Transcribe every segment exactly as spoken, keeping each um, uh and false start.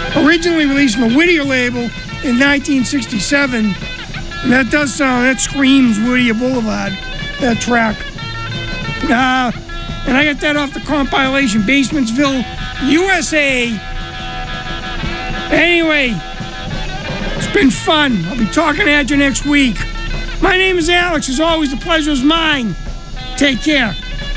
Originally released from the Whittier label in nineteen sixty-seven. And that does sound, that screams Whittier Boulevard, that track. Uh, and I got that off the compilation, Basementsville, U S A. Anyway, it's been fun. I'll be talking at you next week. My name is Alex. As always, the pleasure is mine. Take care.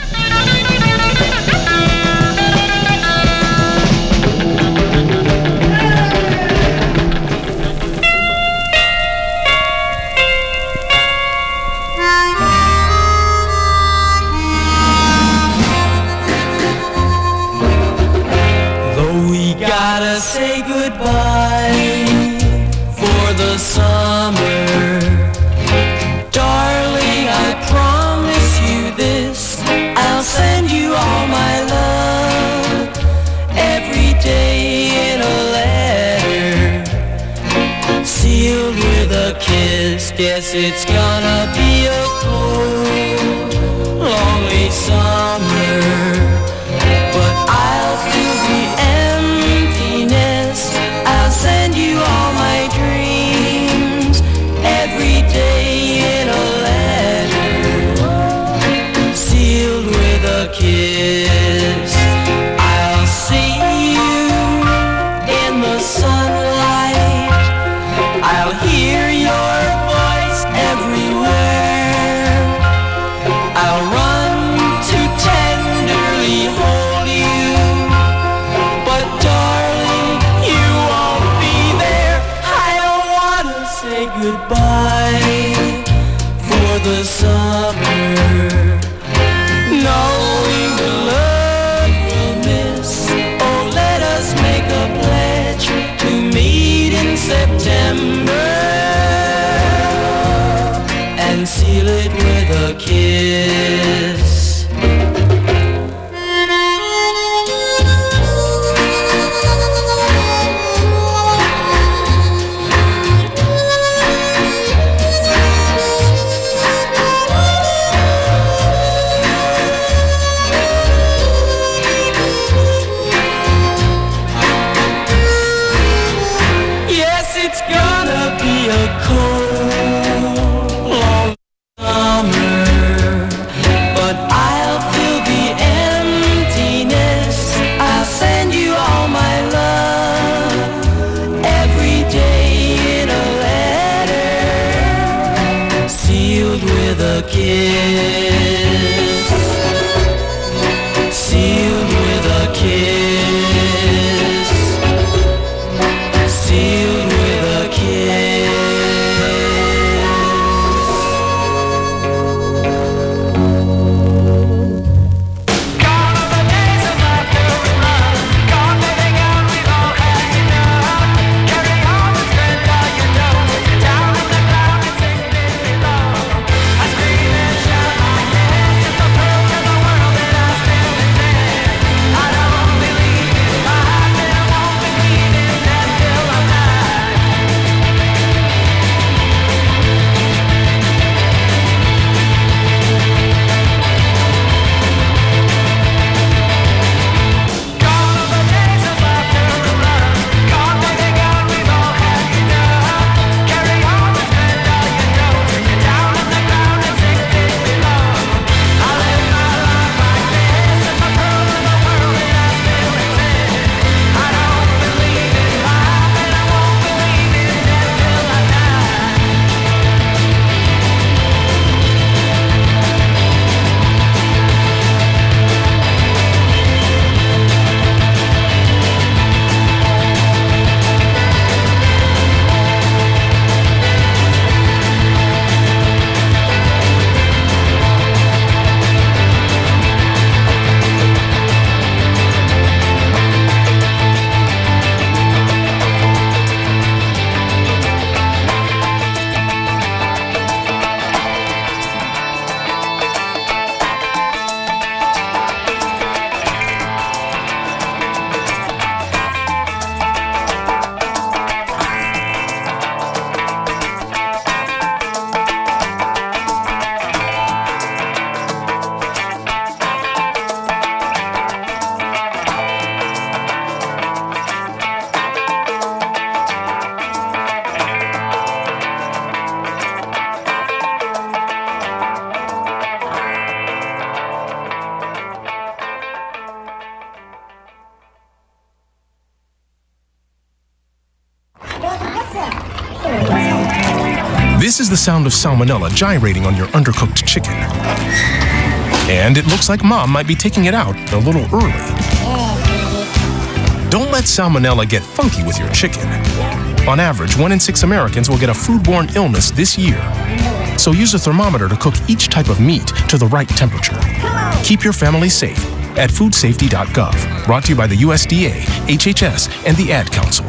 Gotta say goodbye for the summer. Darling, I promise you this, I'll send you all my love every day in a letter, sealed with a kiss. Guess it's gonna be a cold, lonely summer, but I'll feel the emptiness. I'll send you all my dreams every day in a letter, sealed with a kiss. I'll see you in the sunlight, I'll hear your voice everywhere, I'll run to tenderly hold you, but darling, you won't be there. I don't wanna say goodbye for the summer, knowing the love we'll miss. Oh, let us make a pledge to meet in September and seal it with a kiss. Yes, it's gonna be a cold, long summer, but I'll feel the emptiness. I'll send you all my love every day in a letter, sealed with a kiss, sealed with a kiss, sealed with a kiss. Down in the ground and sing me love. I scream and shout. This is the sound of salmonella gyrating on your undercooked chicken. And it looks like Mom might be taking it out a little early. Don't let salmonella get funky with your chicken. On average, one in six Americans will get a foodborne illness this year. So use a thermometer to cook each type of meat to the right temperature. Keep your family safe at food safety dot gov. Brought to you by the U S D A, H H S, and the Ad Council.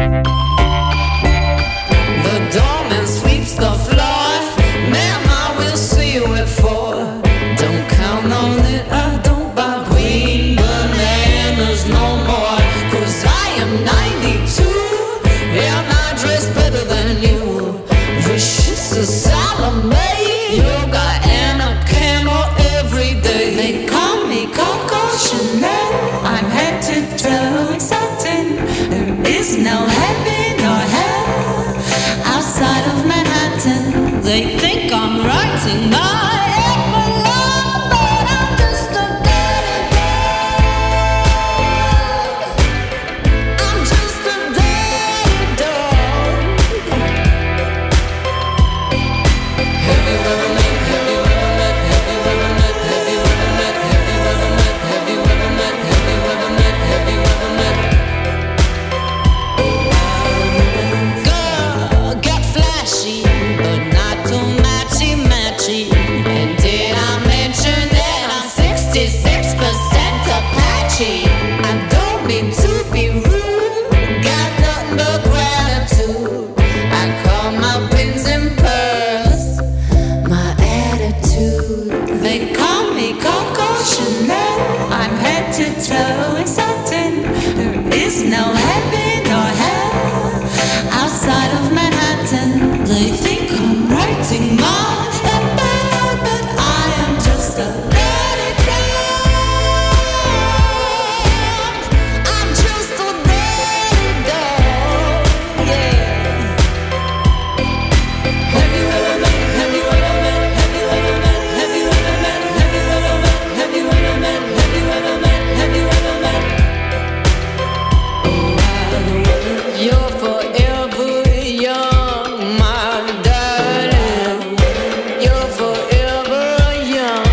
The doorman sweeps the floor. Ma'am, I will see you at four. Don't count on it, I don't buy green bananas no more. Cause I am ninety-two and I dress better than you. Vicious as Salome, yoga and a camel every day. They call me Coco Chanel. I'm head to toe exciting. There is no heaven or hell outside of Manhattan. They think I'm writing my epilogue, but I'm just a dirty dog. I'm just a dirty dog. Have you ever met, have you ever met, have you ever met, have you ever met, have you ever met, have you ever met, have you ever met, have you ever met? Girl, get flashy, but not too matchy matchy. And did I mention that I'm sixty-six percent Apache? I don't mean to be rude, got nothing but gratitude. I call my pins and pearls my attitude. They call me Coco Chanel. I'm head to toe exciting. There is no heaven or hell outside of Manhattan. They think I'm writing my epilogue, but I am just a dirty dog. I'm just a dirty dog. Yeah. Have you ever met, have you ever met, have you ever met, have you ever met, have you ever met, have you ever met, have you ever met, have you ever met? You're forever young, my darling. You're forever young.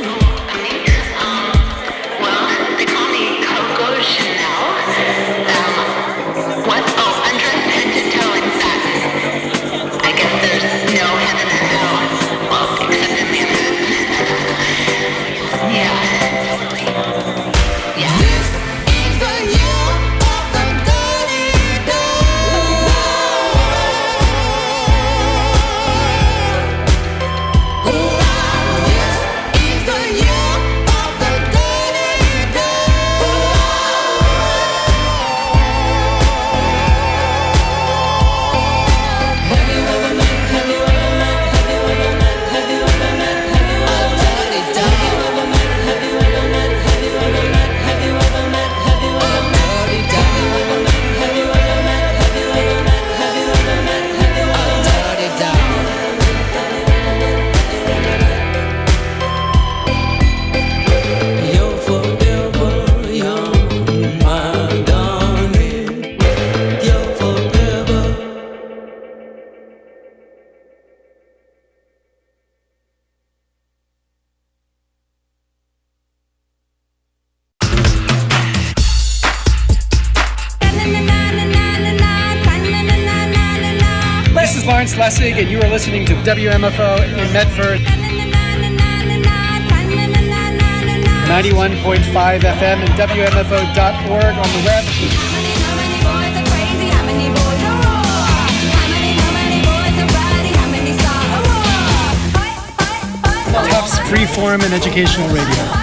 Well, they call me Coco Chanel. Um, what? Oh, undressed head to toe in satin. I guess there's no heaven or hell. Well, except in Manhattan. Yeah. Yeah. This is the year of the dirty dog. This is the year of the dirty dog. Have you ever met, have you ever met, have you ever met, have you ever met, have you ever met, dirty dog? Have you ever met, have you ever met, have you ever met, have you ever met, have you ever met, dirty dog? Have you ever met, have you ever met, have you ever met, have you ever met, have you ever met, dirty dog? You're forever young, my darling. You're forever. This is Lawrence Lessig, and you are listening to W M F O in Medford, ninety-one point five F M and W M F O dot org on the web. Tufts Freeform and Educational Radio.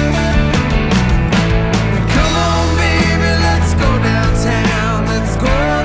Come on, baby, let's go downtown. Let's go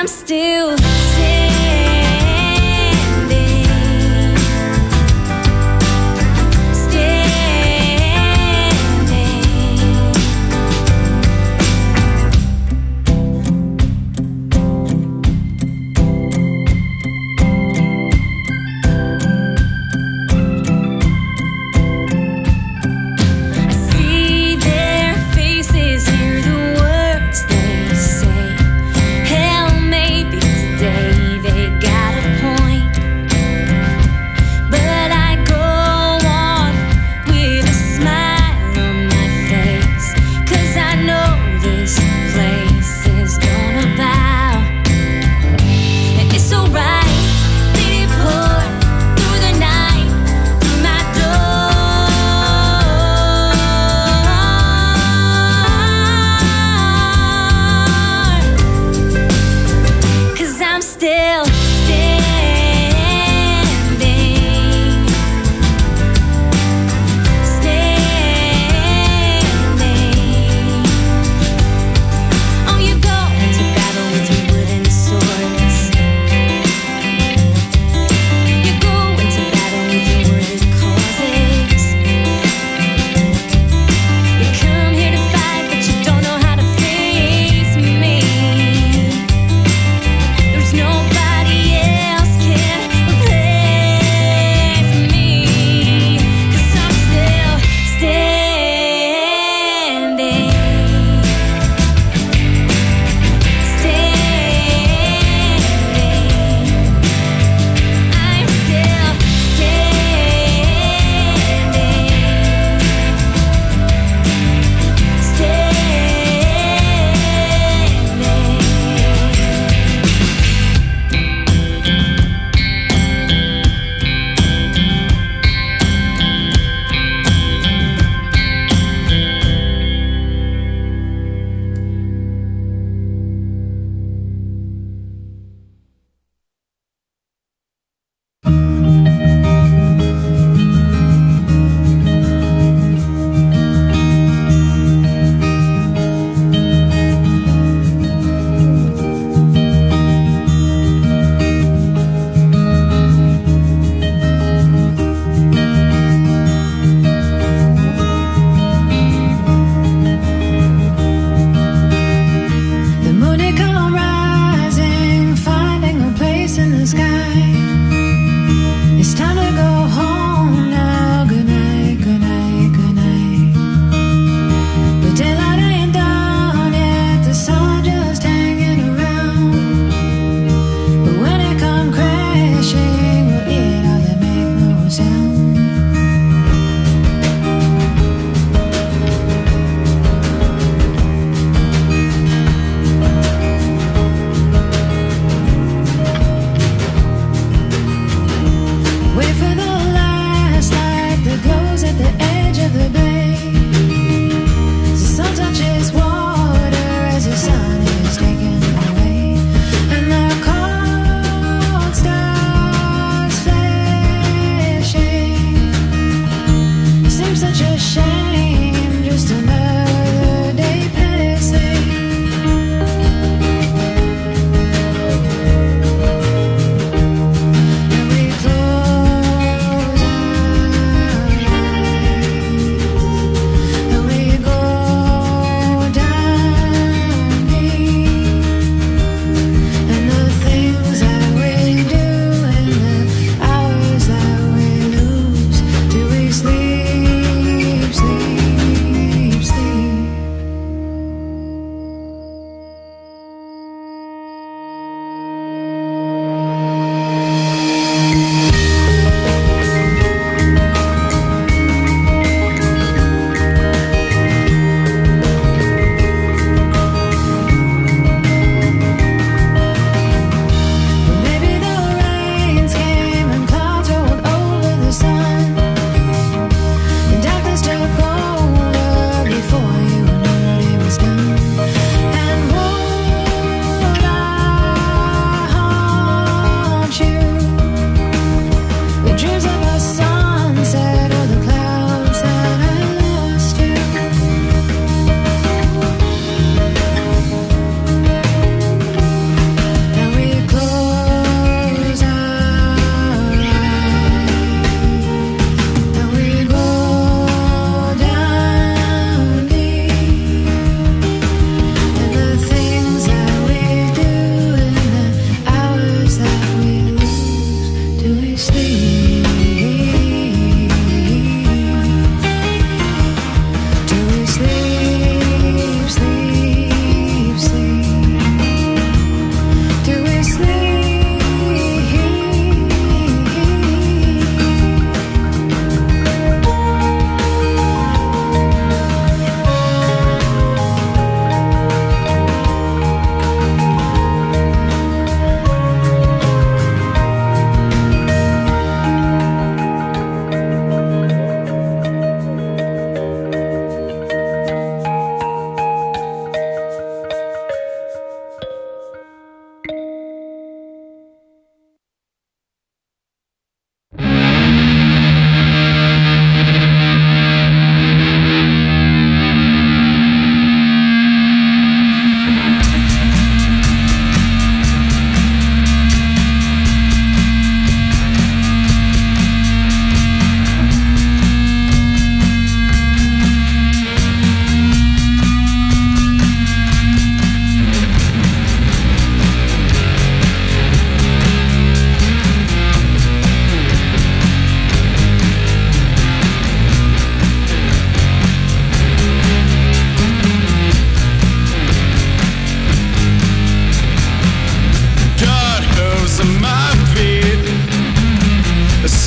I'm still standing, Day.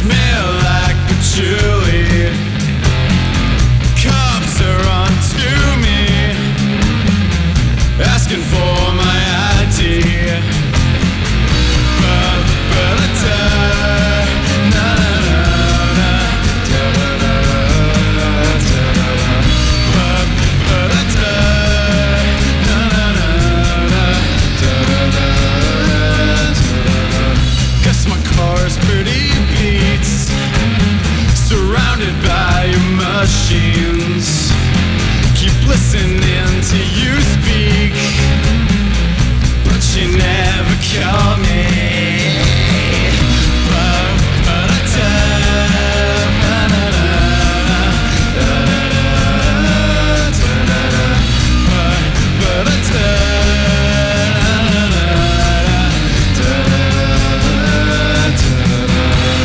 smell like patchouli. Cops are on to me, asking for my I D. But, but I die. Na, na, na, na. Da, da, da, da, da, da, da. But, but I die. Na, na, na, na. Da, da, da, da, da. Guess my car's pretty beats, surrounded by machines. Keep listening to you speak, but you never call me. But, but I die. Na, na, na, na. Da, da, da, da, da, da. But, but I die. Na, na, na, na. Da, da, da, da, da.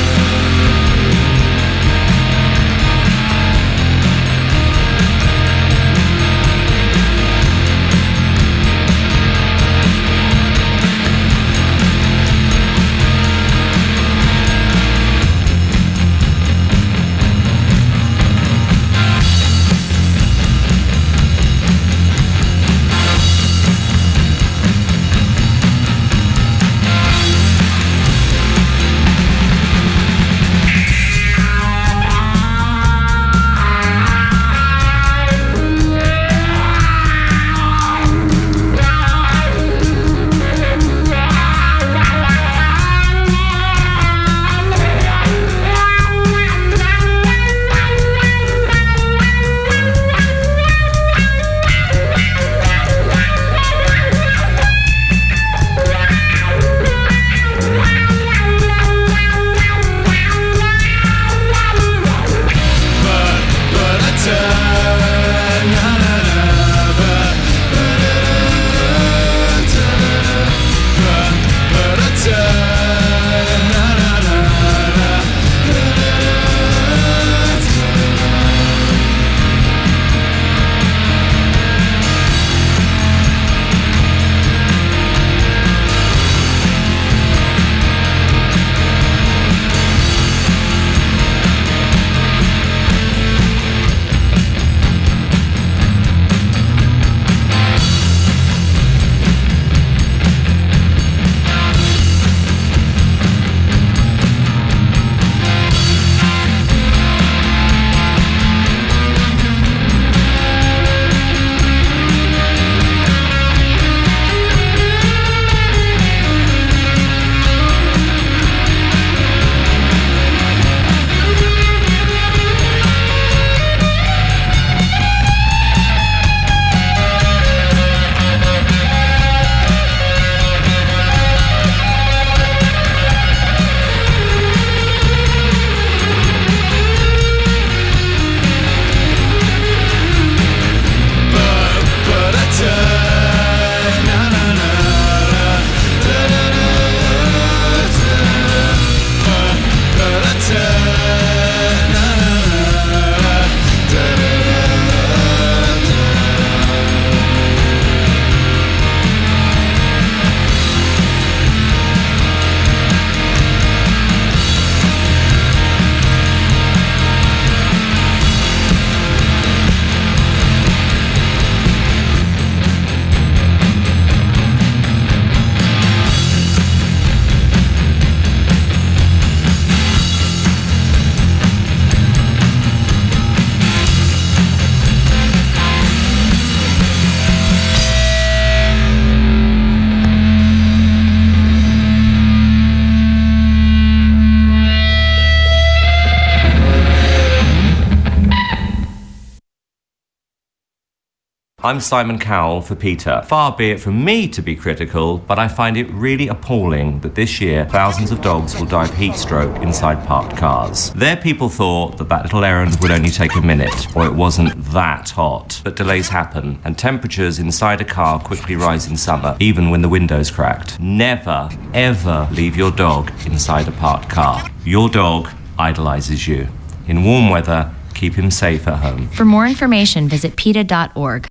I'm Simon Cowell for PETA. Far be it from me to be critical, but I find it really appalling that this year thousands of dogs will die of heat stroke inside parked cars. Their people thought that that little errand would only take a minute, or it wasn't that hot. But delays happen, and temperatures inside a car quickly rise in summer, even when the window's cracked. Never, ever leave your dog inside a parked car. Your dog idolizes you. In warm weather, keep him safe at home. For more information, visit PETA dot org.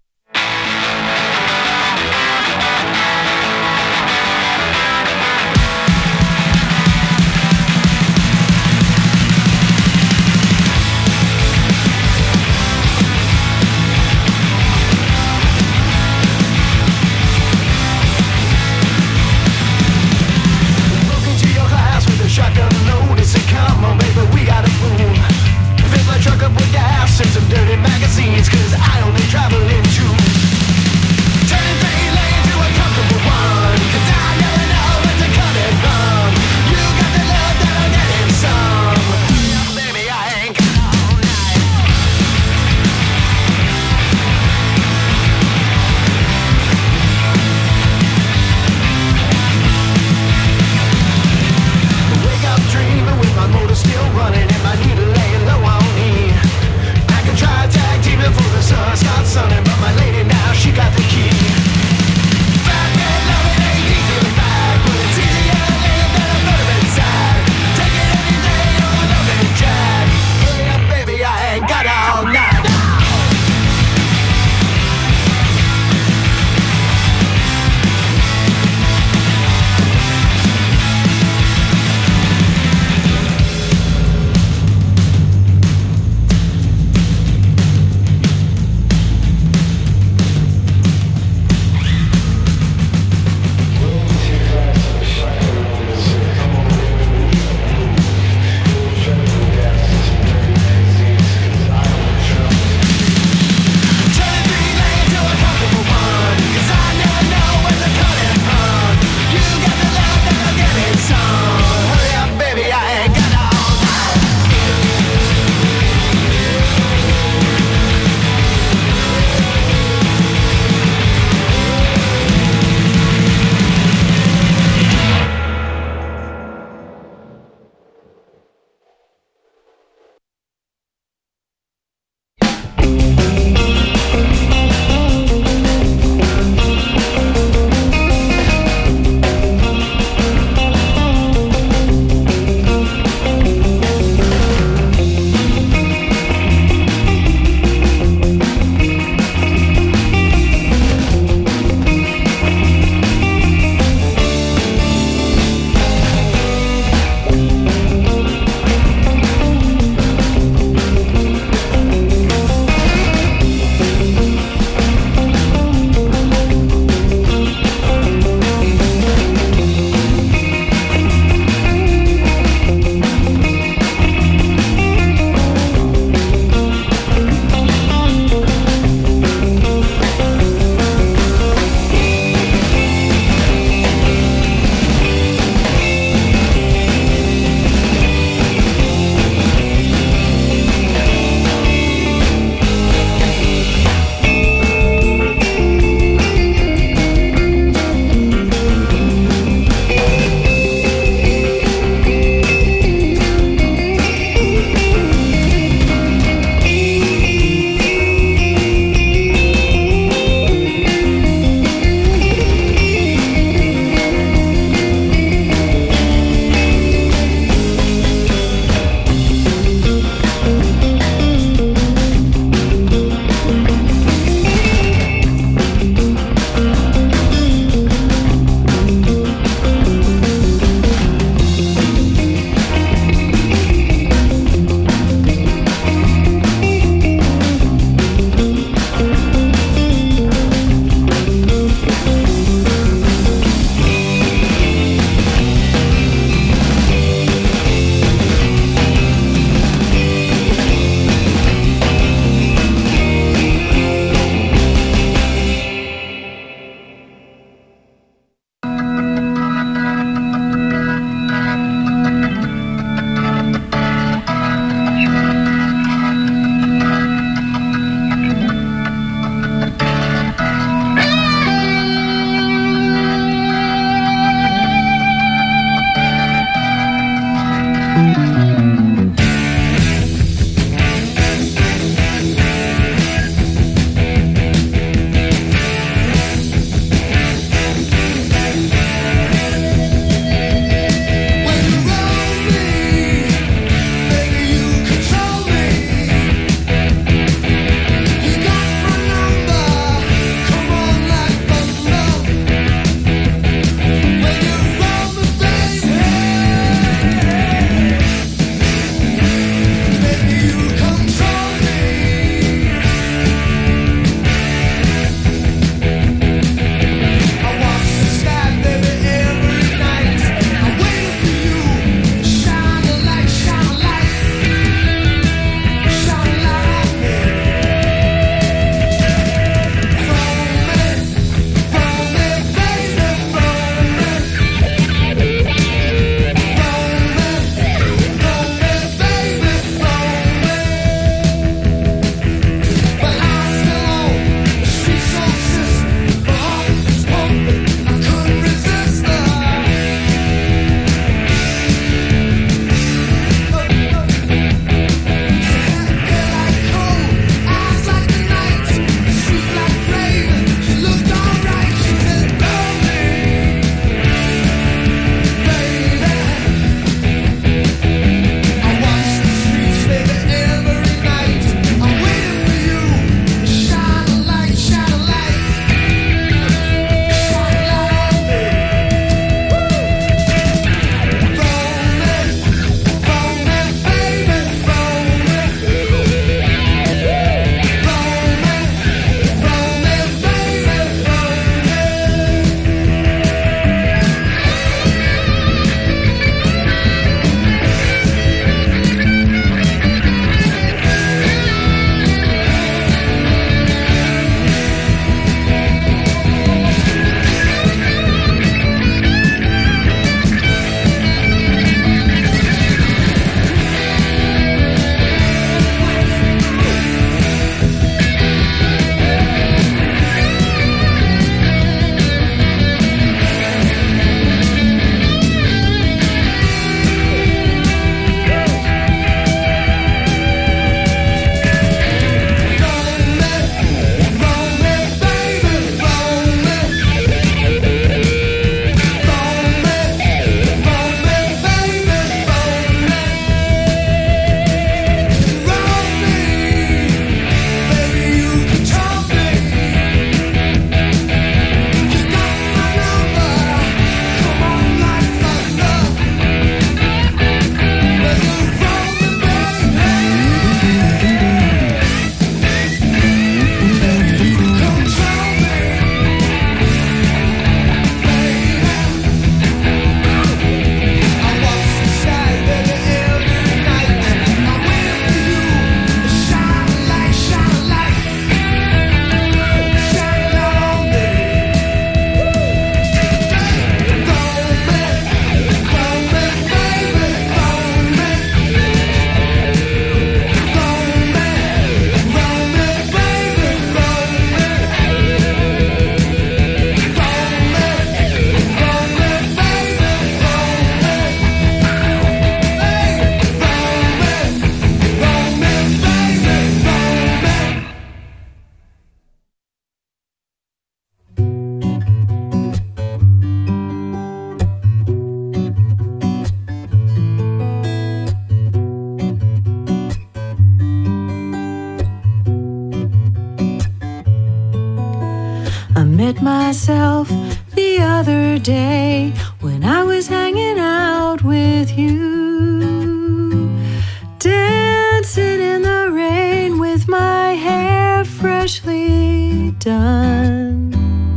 myself the other day when I was hanging out with you, dancing in the rain with my hair freshly done.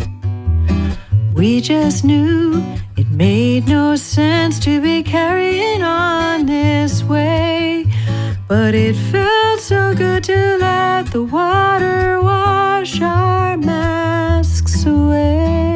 We just knew it made no sense to be carrying on this way, but it felt so good to let the water wash our masks away.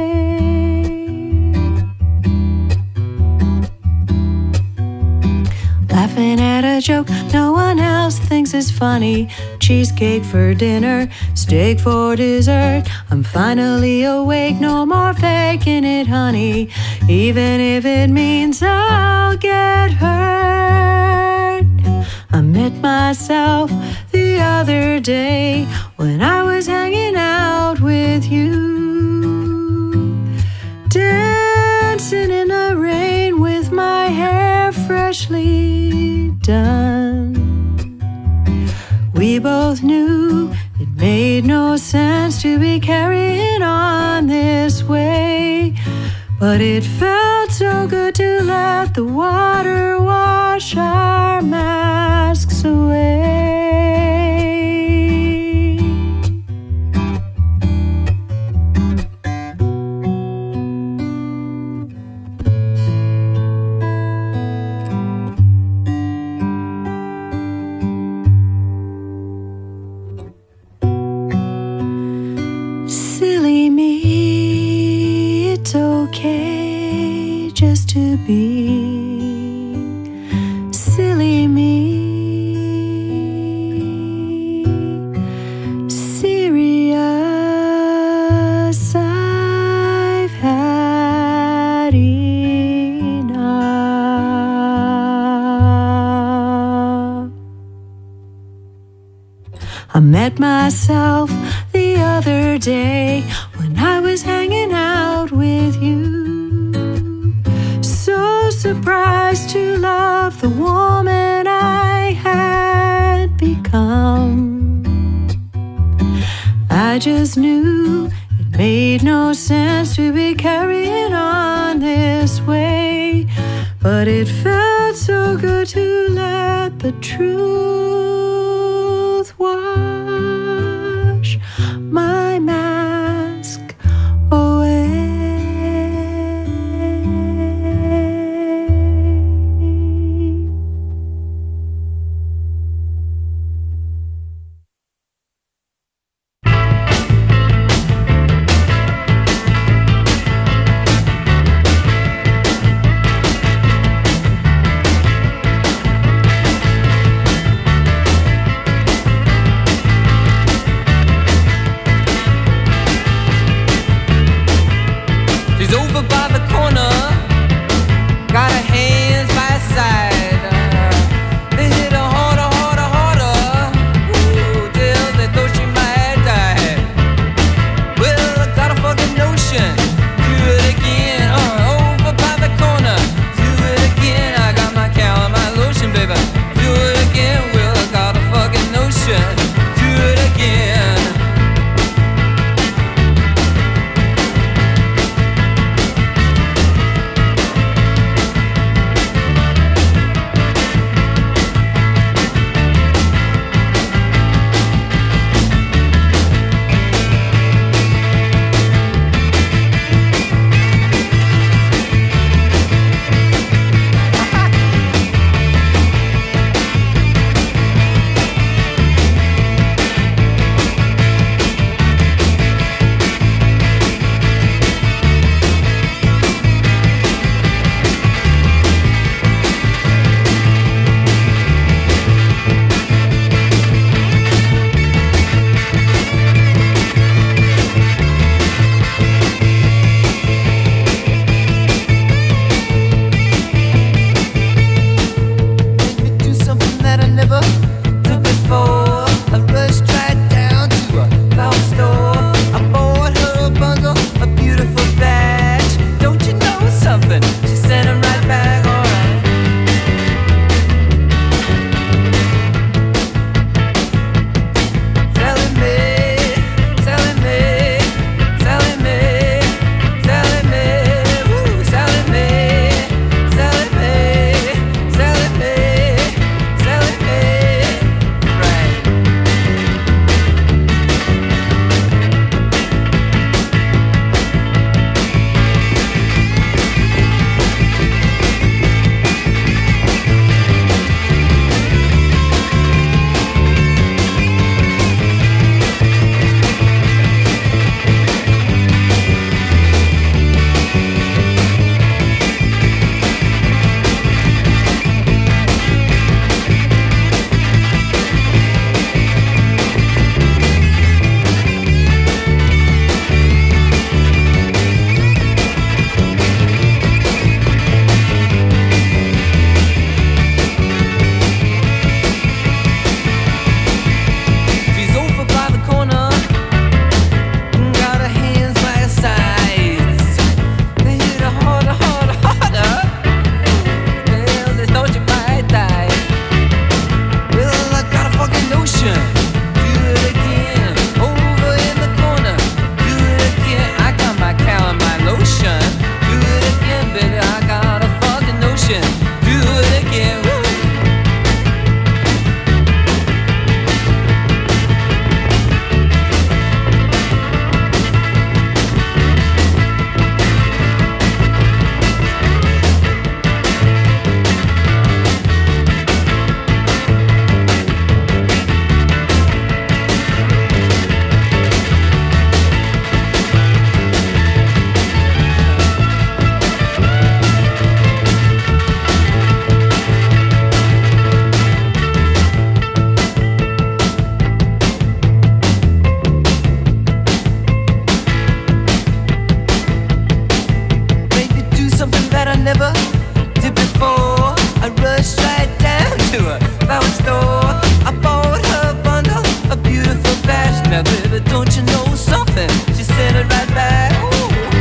Laughing at a joke no one else thinks is funny. Cheesecake for dinner, steak for dessert. I'm finally awake, no more faking it, honey, even if it means I'll get hurt. I met myself the other day when I was hanging out with you, dancing in the rain with my hair freshly done. We both knew it made no sense to be carrying on this way, but it felt so good to let the water wash our masks away. Silly me, it's okay just to be silly me. Serious, I've had enough. I met myself the other day when I was hanging out with you, so surprised to love the woman I had become. I just knew it made no sense to be carrying on this way, but it felt so good to let the truth wash my mask away. something that I never did before. I rushed right down to a flower store. I bought her a bundle of beautiful bags. Now baby, don't you know something? She sent it right back. Ooh.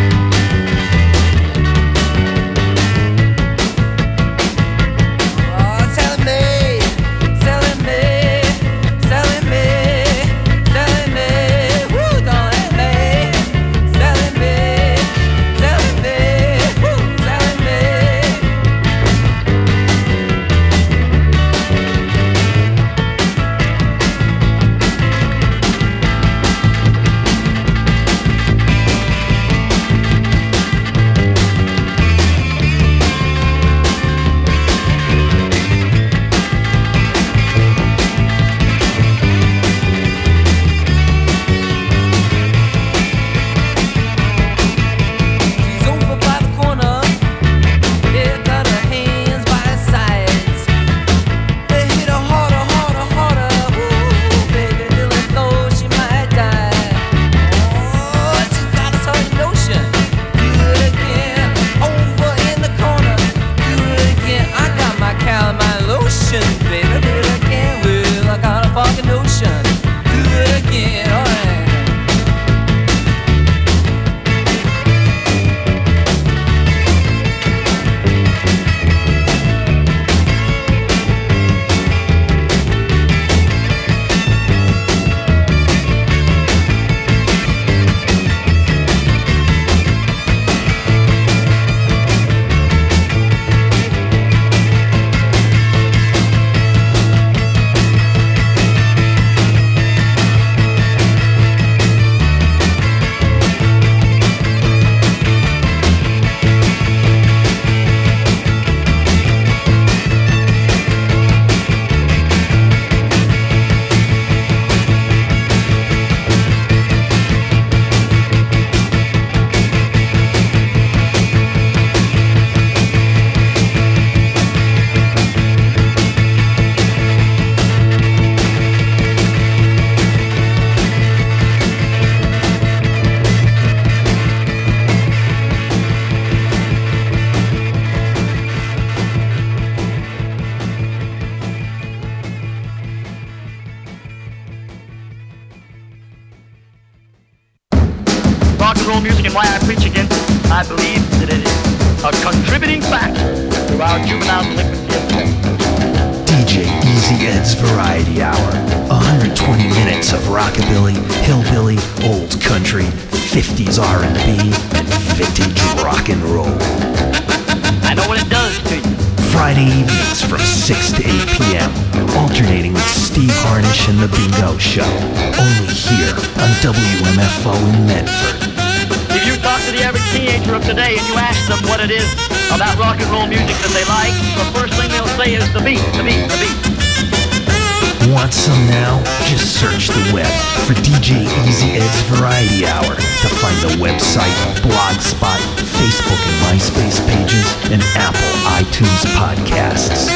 Want some now? Just search the web for D J Easy Ed's Variety Hour to find the website, Blogspot, Facebook and MySpace pages, and Apple iTunes podcasts.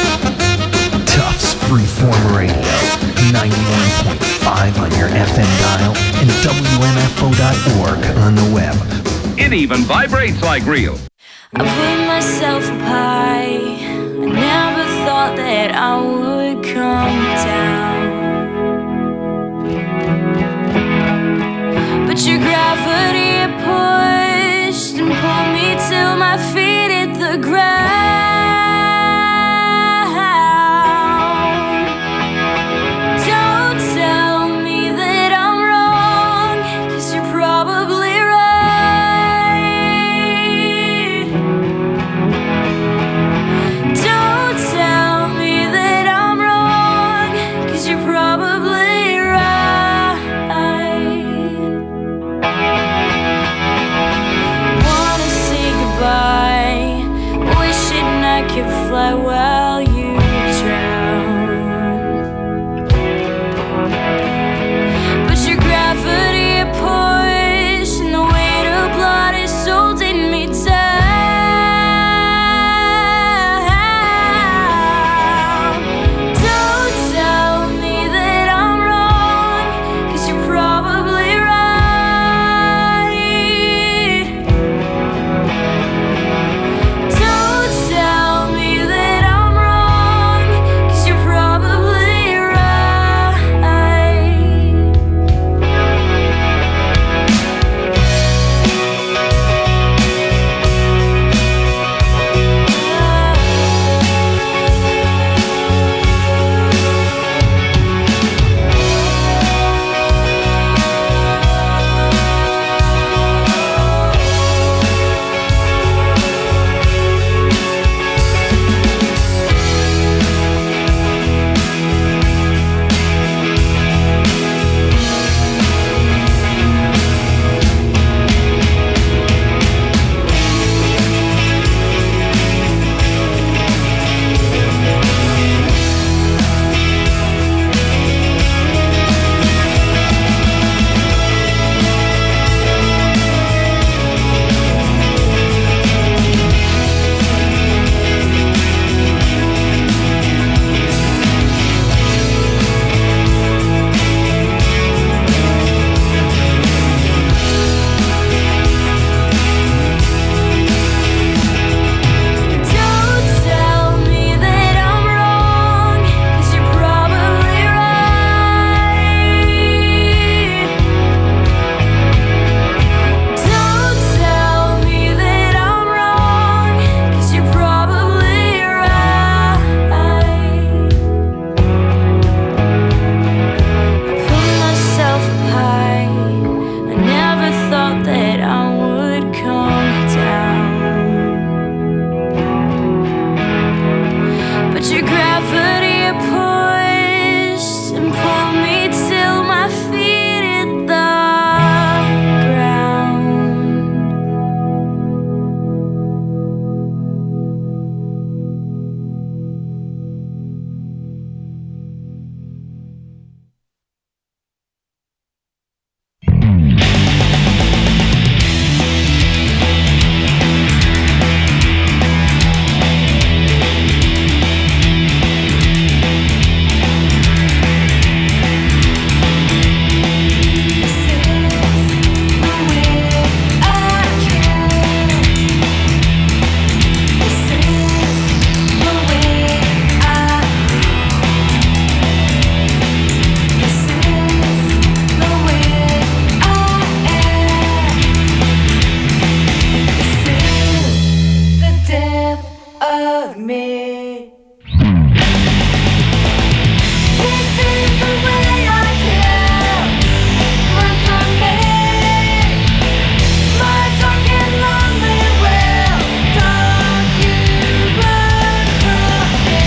Tufts Freeform Radio, ninety-one point five on your F M dial, and W M F O dot org on the web. It even vibrates like real. I put myself up high. I never thought that I would come down. But your gravity pushed and pulled me till my feet hit the ground. Don't tell me that I'm wrong, 'cause you're probably right. Don't tell me that I'm wrong, 'cause you're probably right. Wanna say goodbye, of me. This is the way I care. Run from me. My dark and lonely will. Don't you run from me.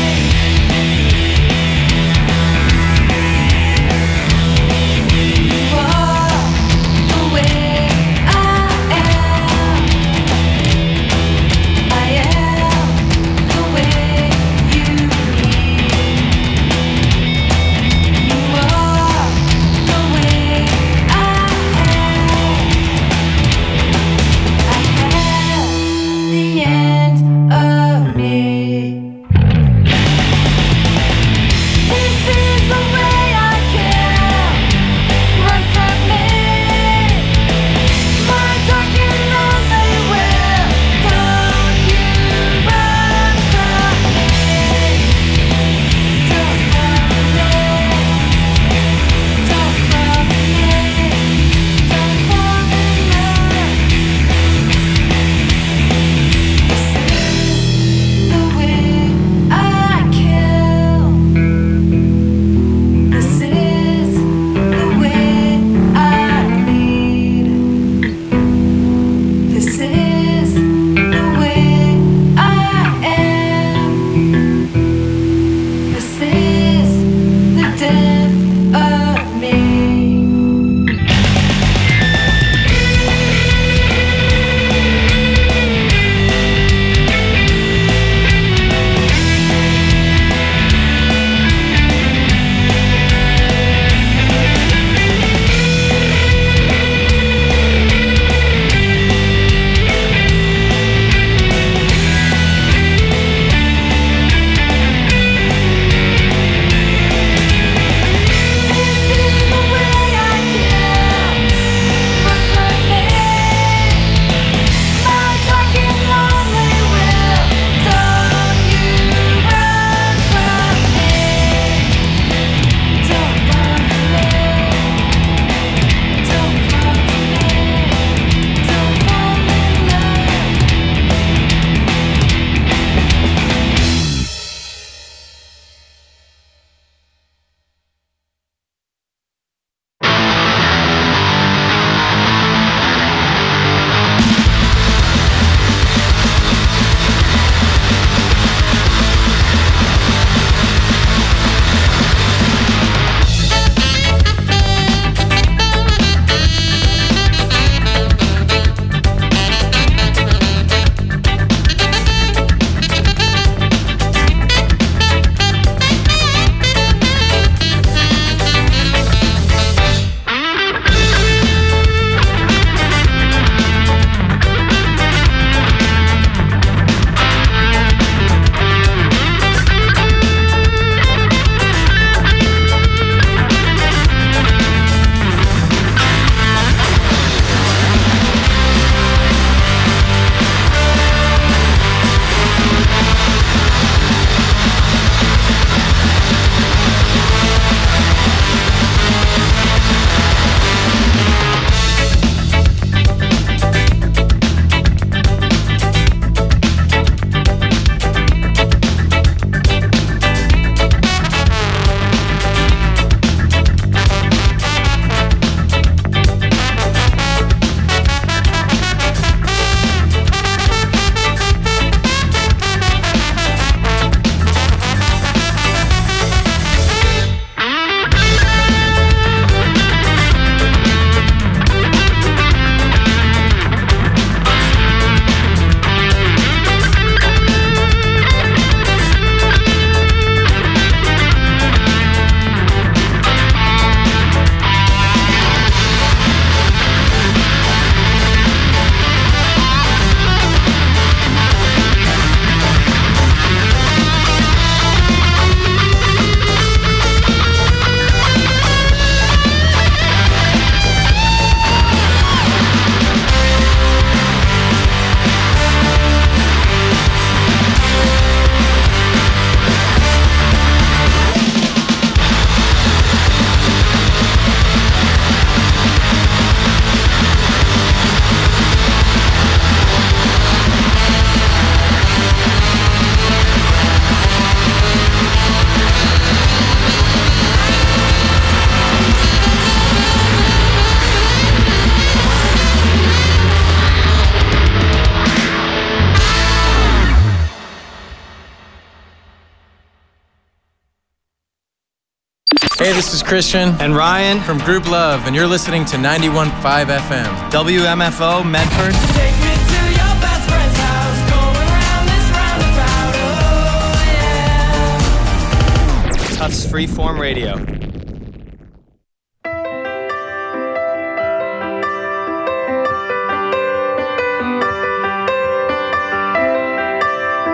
You are the way I am. I am the way Hey, this is Christian and Ryan from Group Love, and you're listening to ninety-one point five F M. W M F O, Medford. Take me to your best friend's house, going round this roundabout, oh yeah. Tufts Freeform Radio.